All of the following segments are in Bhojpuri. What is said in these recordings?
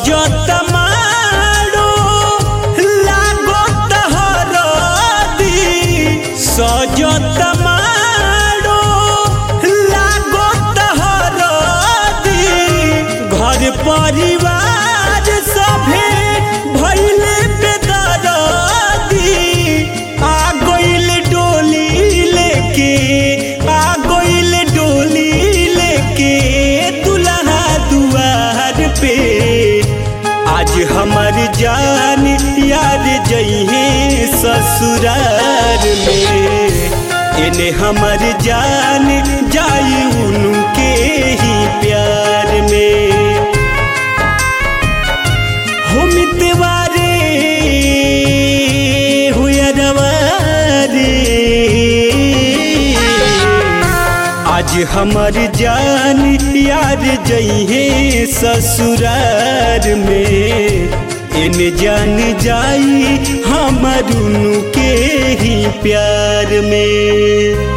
सजत मारो लागत हरदी सजत मारो लागत हरदी घर परिवार सभे भइले बेदरदी आ गइल डोली लेके आ गइल डोली लेके दुल्हा दुआर पे आज हमार जान यार जइहे ससुरार में इन्हें हमार जान जाई उनके ही प्यार में हो मितवारे हुयरवारे आज हमार जान यार जइहे ससुरार में इन जान जाई हमर उनके ही प्यार में।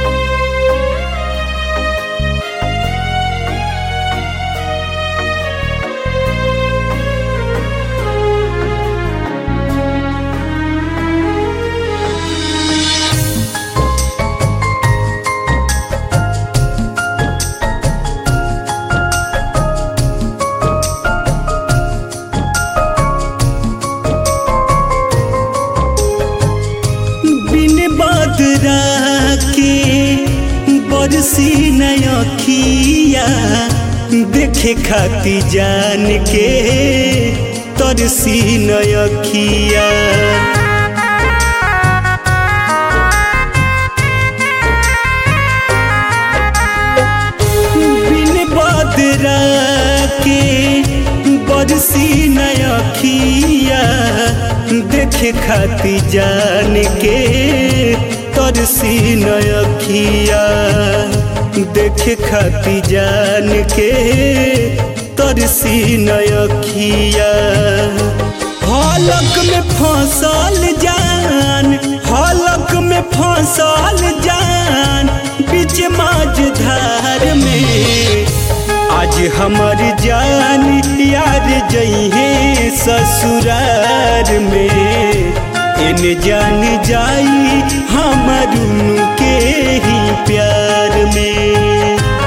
बदरा के बरसी नयखिया देखे खाती जान के तरसी नयखिया बिन बदरा के बरसी नयखिया देखे खाती जान के तरसी नयखिया देखे खाती जान के तरसी नयखिया हलक में फसल जान हलक में फसल जान बीच माझधार में आज हमार जान यार जइहे ससुरार में इन जान जाई हमर उनके ही प्यार में।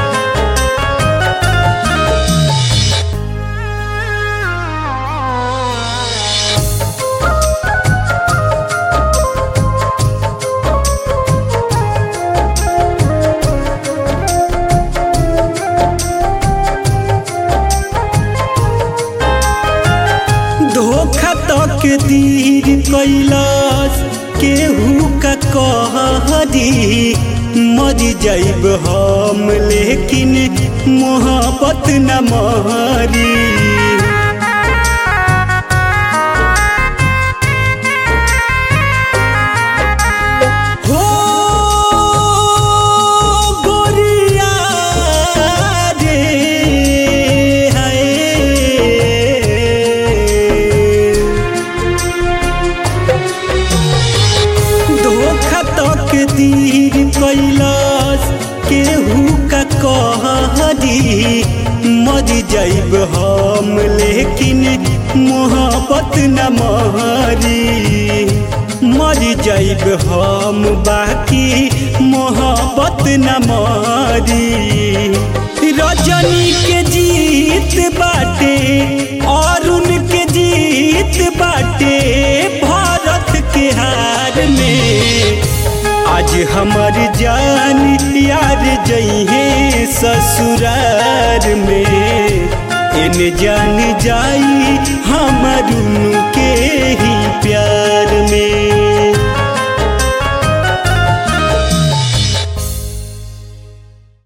धोखा तक तीर कैलाश केहू का कहरी मर जाइब हम लेकिन मोहब्बत न मरी हो गोरिया रे हाय धोखा तक तीर कैलाश केहू का कहरी मर जाइब हम लेकिन मोहब्बत न मरी मर जाइब हम बाकी मोहब्बत न मरी रजनी के जीत बाटे और उनके जीत बाटे भारत के हार में आज हमार जान यार जइहे ससुरार में इन जान जाई हमर उनके